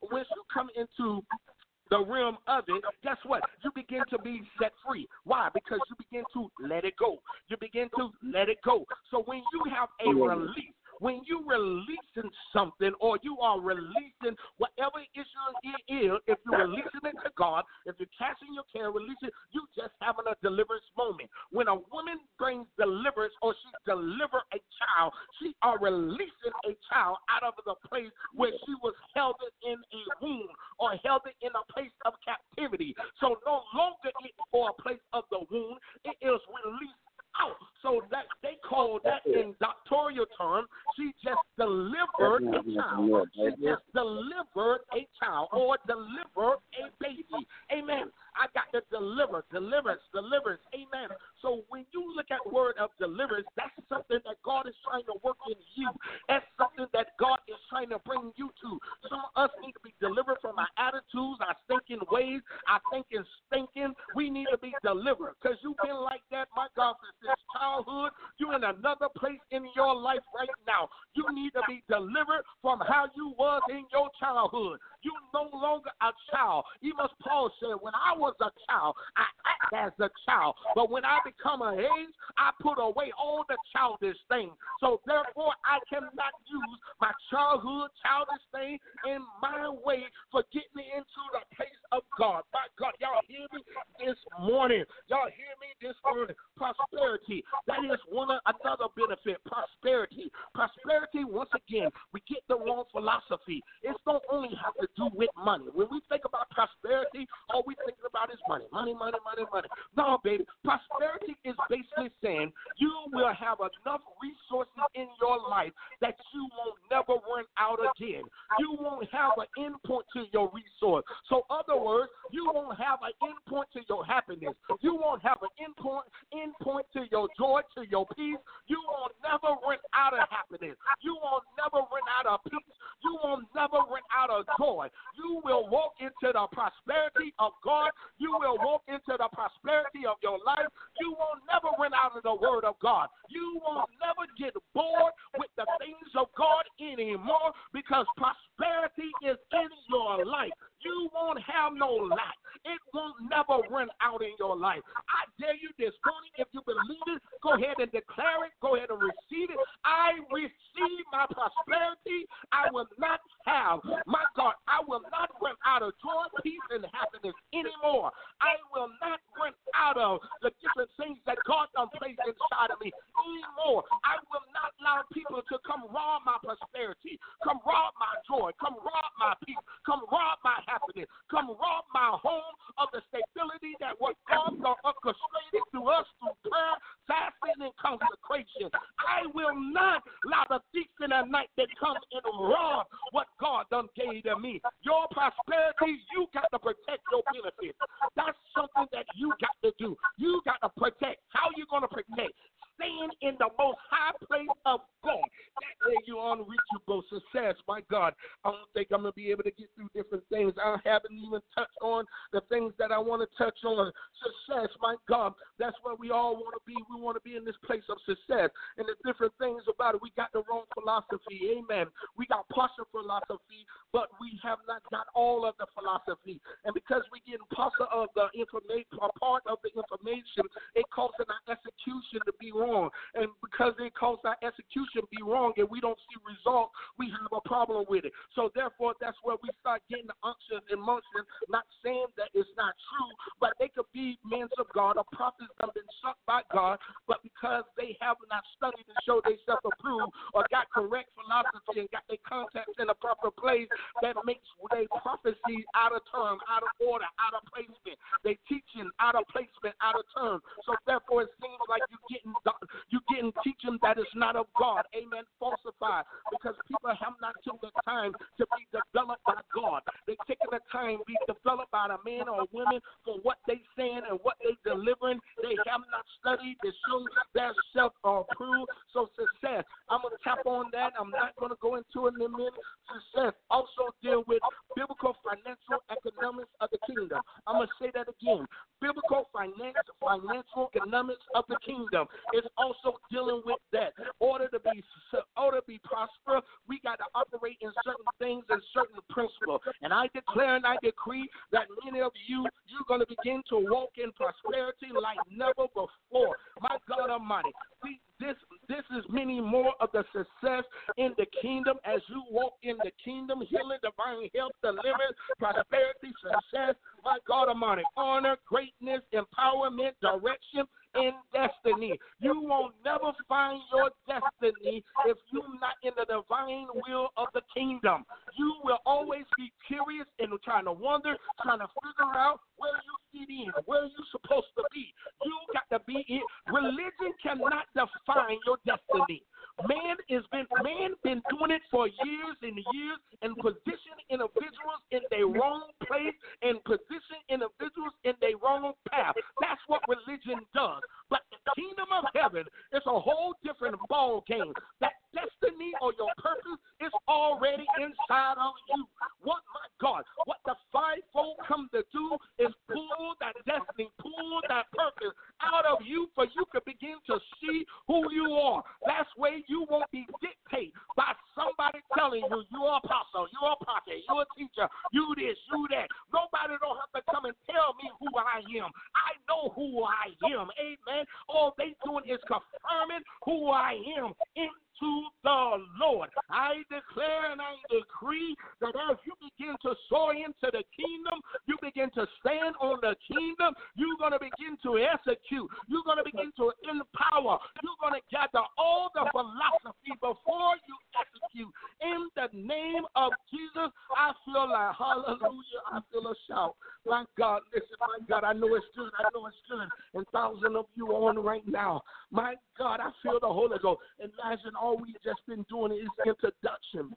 realm of it, guess what? You begin to be set free. Why? Because you begin to let it go. You begin to let it go. So when you have a release, when you releasing something or you are releasing whatever issue it is, if you're releasing it to God, if you're casting your care, release it, you just having a deliverance moment. When a woman brings deliverance or she deliver a child, she are releasing a child out of the place where she was held in a womb or held in a place of captivity. So no longer it for a place of the womb, it is released out. So that they call that in doctoral term, she just delivered a child. She just delivered a child or delivered a baby. Amen. I got to deliverance. Amen. So when you look at word of deliverance, that's something that God is trying to work in you. That's something that God is trying to bring you to. Some of us need to be delivered from our attitudes, our stinking ways, our thinking stinking. We need to be delivered because you've been like that, my God, since childhood. You're in another place in your life right now. You need to be delivered from how you was in your childhood. You no longer a child. Even as Paul said, when I was a child, I act as a child. But when I become an age, I put away all the childish things. So therefore, I cannot use my childhood, childish thing in my way for getting into the place of God. My God, y'all hear me this morning? Y'all hear me this morning? Prosperity. That is another benefit. Prosperity. Prosperity, once again, we get the wrong philosophy. It don't only have to do with money. When we think about prosperity, all we think about is money. Money. No, baby. Prosperity is basically saying you will have enough resources in your life that you won't never run out again. You won't have an endpoint to your resource. So, other words, you won't have an endpoint to your happiness. You won't have an endpoint to your joy, to your peace. You won't never run out of happiness. You won't never run out of peace. You won't never run out of joy. You will walk into the prosperity of God. You will walk into the prosperity of your life. You won't never run out of the word of God. You won't never get bored with the things of God anymore because prosperity is in your life. You won't have no lack. It won't never run out in your life. I dare you this morning, if you believe it, go ahead and declare it. Go ahead and receive it. I receive my prosperity. I will not have, my God, I will not run out of joy, peace, and happiness anymore. I will not run out of the different things that God done placed inside of me anymore. I will not allow people to come rob my prosperity, come come rob my joy, come rob my peace, come rob my happiness, come rob my home of the stability that what God orchestrated through us through prayer, fasting, and consecration. I will not allow the thief in the night that come and rob what God done gave to me. Your prosperity, you got to protect your benefits. That's something that you got to do. You got to protect. How you going to protect? Staying in the most high place of God. That way you unreachable success. My God, I don't think I'm going to be able to get through different things. I haven't even touched on the things that I want to touch on. Success, my God, that's where we all want to be. We want to be in this place of success. And the different things about it, we got the wrong philosophy. Amen. We got partial philosophy, but we have not got all of the philosophy. And because we get partial of the information, part of the information, it causes our execution to be wrong. And because it causes our execution to be wrong and we don't see results, we have a problem with it. So therefore, that's where we start getting the unctions and motions, not saying that it's not true, but they could be men of God or prophets that have been sent by God, but because they have not studied to show themselves approved or got correct philosophy and got their contacts in a proper place, that makes their prophecy out of term, out of order, out of placement. They teaching out of placement, out of term. So therefore, it seems like you're getting teaching that is not of God. Amen. Falsified, because people have not taken the time to be developed by God. They're taking the time to be developed by the men or women for what they saying and what they delivering. They have not studied to show their self approved. So success, I'm going to tap on that. I'm not going to go into it in a minute. Success also deal with biblical financial economics of the kingdom. I'm going to say that again. Biblical financial economics of the kingdom is also dealing with that. In order to be prosperous, we got to operate in certain things and certain principles. And I declare and I decree that many of you're going to begin to walk in prosperity like never before. My God Almighty. This is many more of the success in the kingdom as you walk in the kingdom, healing, divine health, deliverance, prosperity, success, my God Almighty, honor, greatness, empowerment, direction, and destiny. You will never find your destiny if you're not in the divine will of the kingdom. You will always be curious and trying to wonder, trying to figure out where you fit in, where you're supposed to be. You got to be in. Religion cannot define your destiny. Man been doing it for years and years and position individuals in their wrong place and position individuals in their wrong path. That's what religion does. But the kingdom of heaven is a whole different ball game. That destiny or your purpose is already inside of you. What, my God, what the fivefold come to do is pull that destiny, pull that purpose out of you for you to begin to see who you are. That's way you won't be dictated by somebody telling you you're an apostle, you're a prophet, you're a teacher, you this, you that. Nobody don't have to come and tell me who I am. I know who I am. Amen. All they doing is confirming who I am into the Lord. I declare and I decree that as you begin to soar into the kingdom, you begin to stand on the kingdom, you're going to begin to execute. You're going to begin to empower. You're going to gather all the philosophy before you execute. In the name of Jesus, I feel like hallelujah. I feel a shout. My God, listen, my God, I know it's good. I know it's good. And thousands of you on right now. My God, I feel the Holy Ghost. Imagine all we've just been doing is introduction.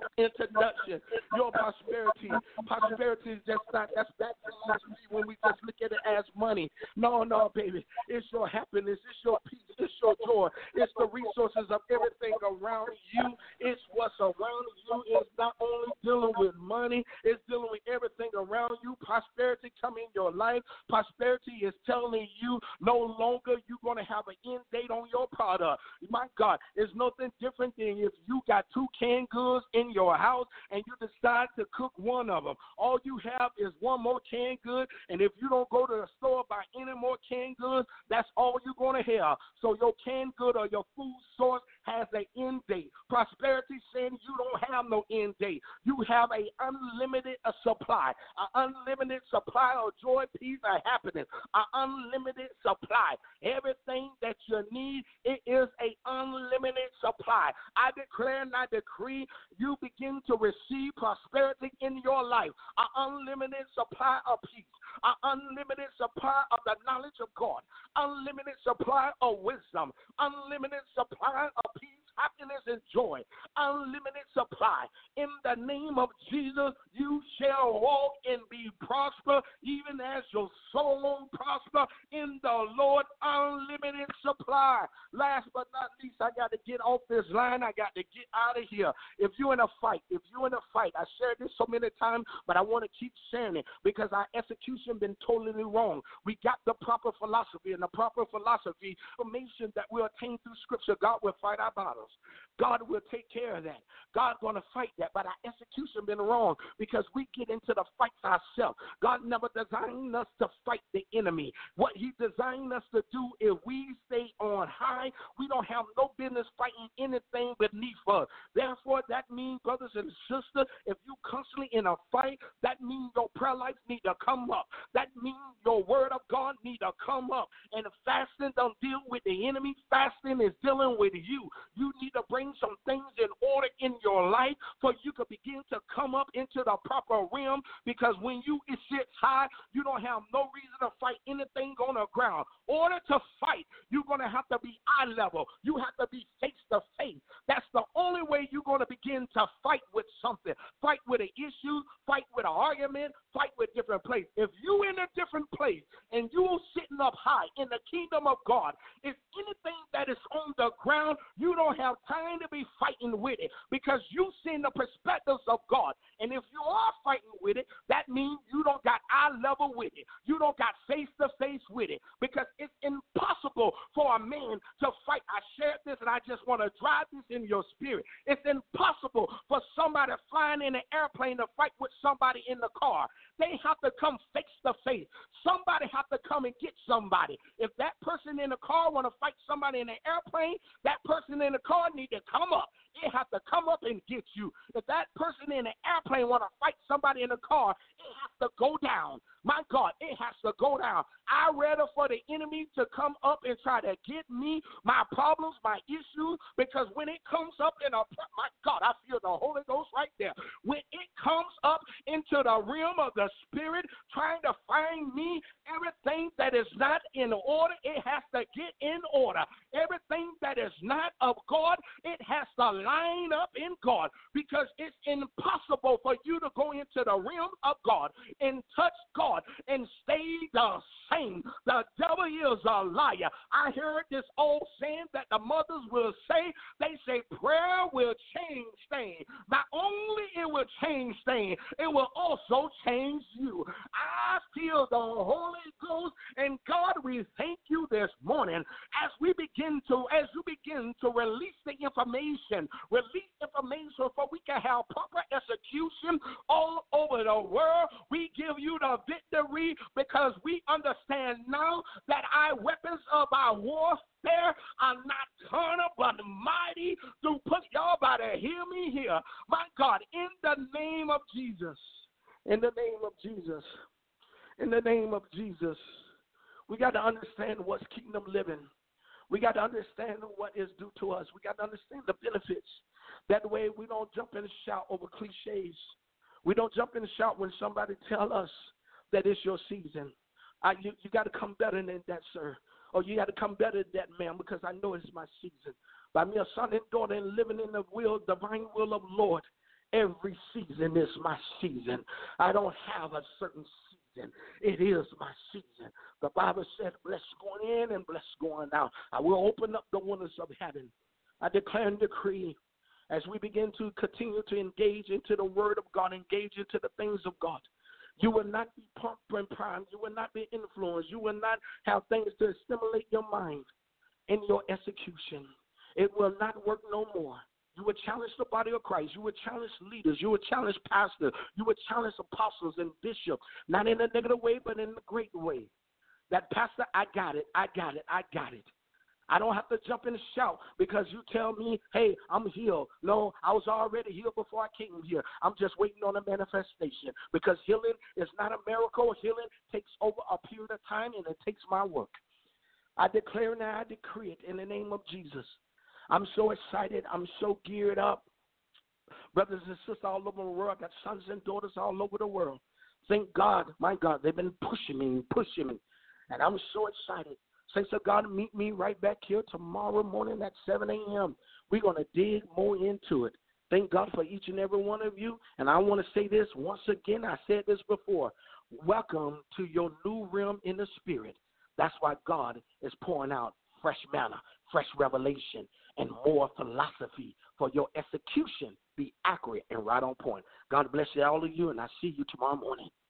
Your prosperity. Prosperity is just not, that's back to when we just look at it as money. No, baby. It's your happiness. It's your peace. It's your joy. It's the resources of everything around you. It's what's around you. It's not only dealing with money. It's dealing with everything around you. Prosperity come in your life. Prosperity is telling you no longer you're going to have an end date on your product. My God, it's nothing different than if you got 2 canned goods in your house and you decide to cook one of them. All you have is one more canned good, and if you don't go to the store buy any more canned goods, that's all you're going to have. So your canned good or your food source has an end date. Prosperity saying you don't have no end date. You have an unlimited supply, an unlimited supply of joy, peace, and happiness, an unlimited supply. Everything that you need, it is an unlimited supply. supply. I declare and I decree you begin to receive prosperity in your life, an unlimited supply of peace, an unlimited supply of the knowledge of God, unlimited supply of wisdom, unlimited supply of peace, happiness, and joy, unlimited supply. In the name of Jesus, you shall walk and be prosper, even as your soul prosper in the Lord. Unlimited supply. Last but not least, I got to get off this line. I got to get out of here. If you're in a fight, I shared this so many times, but I want to keep sharing it because our execution been totally wrong. We got the proper philosophy, and the proper philosophy, information that we attain through Scripture. God will fight our battles. God will take care of that. God's going to fight that, but our execution been wrong because we get into the fights ourselves. God never designed us to fight the enemy. What he designed us to do, if we stay on high, we don't have no business fighting anything beneath us. Therefore, that means, brothers and sisters, if you constantly in a fight, that means your prayer life need to come up. That means your word of God need to come up. And fasting don't deal with the enemy. Fasting is dealing with you. You need to bring some things in order in your life for you to begin to come up into the proper realm, because when you sit high, you don't have no reason to fight anything on the ground. In order to fight, you're going to have to be eye level. You have to be face to face. That's the only way you're going to begin to fight with something. Fight with an issue, fight with an argument, fight with different place. If you in a different place and you sitting up high in the kingdom of God, if anything that is on the ground, you don't have time to be fighting with it because you see the perspectives of God. And if you are fighting with it, that means you don't got eye level with it. You don't got face to face with it, because it's impossible for a man to fight. I shared this and I just want to drive this in your spirit. It's impossible for somebody flying in an airplane to fight with somebody in the car. They have to come face to face. Somebody have to come and get somebody. If that person in the car want to fight somebody in an airplane, that person in the car need to come up. It have to come up and get you. If that person in the airplane want to fight somebody in the car, it has to go down. My God, it has to go down. I'd rather for the enemy to come up and try to get me, my problems, my issues, because when it comes up my God, I feel the Holy Ghost right there. When it comes up into the realm of the spirit, trying to find me, everything that is not in order, it has to get in order. Everything that is not of God, it has to line up in God, because it's impossible for you to go into the realm of God and touch God and stay the same. The devil is a liar. I heard this old saying that the mothers will say, they say prayer will change things. Not only it will change things, it will also change you. I feel the Holy Ghost, and God, we thank you this morning as you begin to release the information, so we can have proper execution all over the world. We give you the victory because we understand now that our weapons of our warfare are not carnal but mighty to put. Y'all better hear me here. My God, in the name of Jesus, in the name of Jesus, in the name of Jesus, we got to understand what's kingdom living. We got to understand what is due to us. We got to understand the benefits. That way we don't jump and shout over cliches. We don't jump and shout when somebody tell us that it's your season. You got to come better than that, sir. Or you got to come better than that, ma'am, because I know it's my season. By me, a son and daughter, and living in the divine will of Lord, every season is my season. I don't have a certain season. It is my season. The Bible said, bless going in and bless going out. I will open up the windows of heaven. I declare and decree, as we begin to continue to engage into the word of God, engage into the things of God, you will not be pumped and primed. You will not be influenced. You will not have things to stimulate your mind in your execution. It will not work no more. You will challenge the body of Christ. You will challenge leaders. You will challenge pastors. You will challenge apostles and bishops, not in a negative way, but in a great way. That pastor, I got it. I got it. I got it. I don't have to jump and shout because you tell me, hey, I'm healed. No, I was already healed before I came here. I'm just waiting on a manifestation, because healing is not a miracle. Healing takes over a period of time, and it takes my work. I declare and I decree it in the name of Jesus. I'm so excited. I'm so geared up. Brothers and sisters all over the world, I got sons and daughters all over the world. Thank God, my God, they've been pushing me. And I'm so excited. Saints of God, meet me right back here tomorrow morning at 7 a.m. We're going to dig more into it. Thank God for each and every one of you. And I want to say this once again. I said this before. Welcome to your new realm in the spirit. That's why God is pouring out fresh manna, fresh revelation, and more philosophy for your execution be accurate and right on point. God bless you, all of you, and I'll see you tomorrow morning.